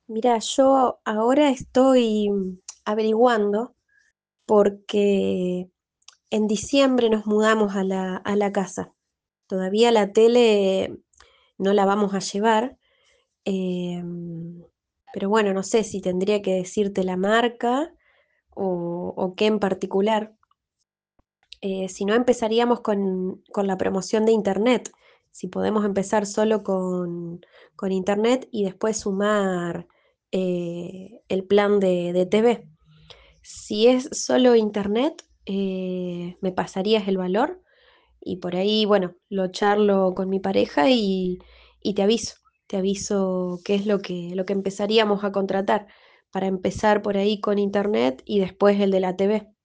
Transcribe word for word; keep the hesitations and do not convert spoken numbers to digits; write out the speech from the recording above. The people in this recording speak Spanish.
Mira, yo ahora estoy averiguando porque en diciembre nos mudamos a la, a la casa. Todavía la tele no la vamos a llevar, em, pero bueno, no sé si tendría que decirte la marca o, o qué en particular. Eh, si no, empezaríamos con, con la promoción de Internet. Si podemos empezar solo con, con Internet y después sumar eh, el plan de, de T V. Si es solo Internet, eh, me pasarías el valor y por ahí, bueno, lo charlo con mi pareja y, y te aviso. Te aviso qué es lo que, lo que empezaríamos a contratar para empezar por ahí con Internet y después el de la T V.